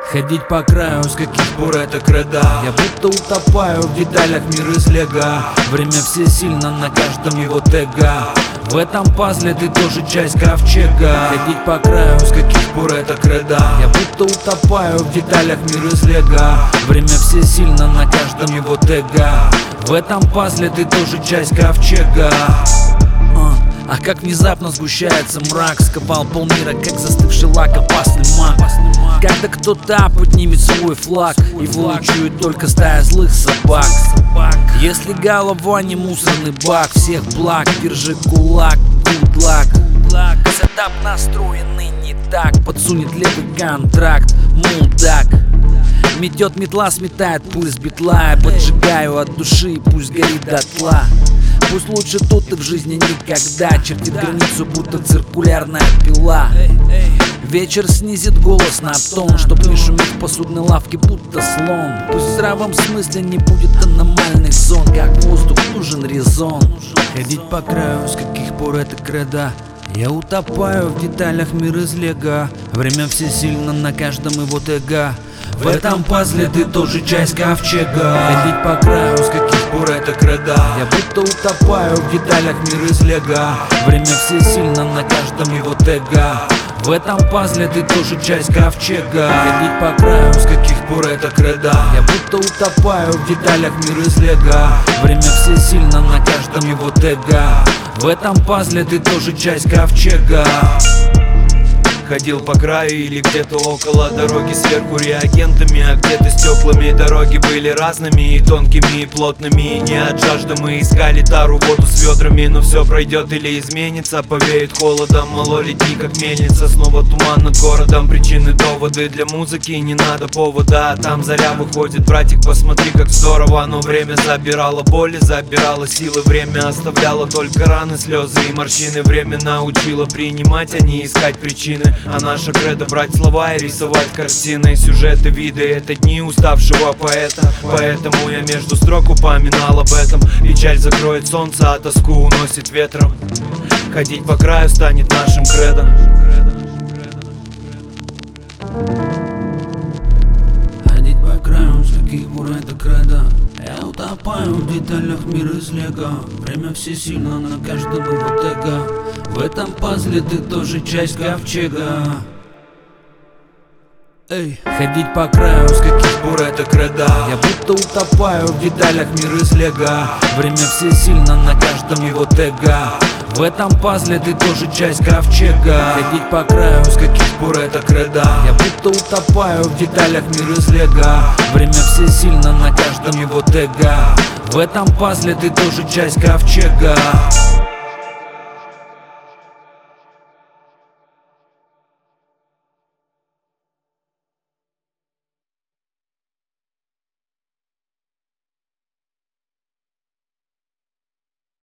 Ходить по краю, с каких пор это кредо? Я будто утопаю в деталях, мир из лего. Время всесильно на каждом его тега. В этом пазле ты тоже часть ковчега. Ходить по краю, с каких пор это кредо? Я будто утопаю в деталях, мир из лего. Время всесильно на каждом его тега. В этом пазле ты тоже часть ковчега. А как внезапно сгущается мрак, сковал полмира, как застывший лак, опасный маг. Когда кто-то поднимет свой флаг, его учует только стая злых собак. Если голова не мусорный бак, всех благ, держи кулак, гудлак. Сетап настроенный не так, подсунет левый контракт, мудак. Метет метла, сметает пыль с битла. Я поджигаю от души, пусть горит дотла. Пусть лучше тут и в жизни никогда. Чертит границу, будто циркулярная пила. Вечер снизит голос на тон, чтоб не шуметь в посудной лавке, будто слон. Пусть в здравом смысле не будет аномальных зон. Как воздух нужен резон. Ходить по краю, с каких пор это кредо? Я утопаю в деталях, мир из лего. Время всесильно на каждом его тега. В этом пазле ты тоже часть ковчега. Ходить по краю, с каких пор это кредо? Я будто утопаю в деталях, мир из лего. Время всесильно на каждом его тега. В этом пазле ты тоже часть ковчега. Ходить по краю, с каких пор это кредо? Я будто утопаю в деталях, мир из лего. Время всесильно на каждом его тега. В этом пазле ты тоже часть ковчега. Ходил по краю или где-то около дороги, сверху реагентами, а где-то стеклами. Дороги были разными, и тонкими, и плотными, и не от жажды мы искали тару, воду с ведрами. Но все пройдет или изменится, повеет холодом, мало лети, как мельница. Снова туман над городом, причины, доводы для музыки, не надо повода. А там заря выходит, братик, посмотри, как здорово. Но время забирало боли, забирало силы. Время оставляло только раны, слезы и морщины. Время научило принимать, а не искать причины. А наша кредо брать слова и рисовать картины, сюжеты, виды, это дни уставшего поэта. Поэтому я между строк упоминал об этом. Печаль закроет солнце, а тоску уносит ветром. Ходить по краю станет нашим кредо. Ходить по краю, с каких пор это кредо? Я утопаю в деталях, мир из лего. Время всесильно на каждом его тега. В этом пазле ты тоже часть ковчега. Эй, ходить по краю, с каких пор это кредо? Я будто утопаю в деталях, мир из лего. Время всесильно на каждом его тега. В этом пазле ты тоже часть ковчега. Ходить по краю, с каких пор это кредо? Я будто утопаю в деталях, мир из лего. Время всесильно на каждом его тега. В этом пазле ты тоже часть ковчега.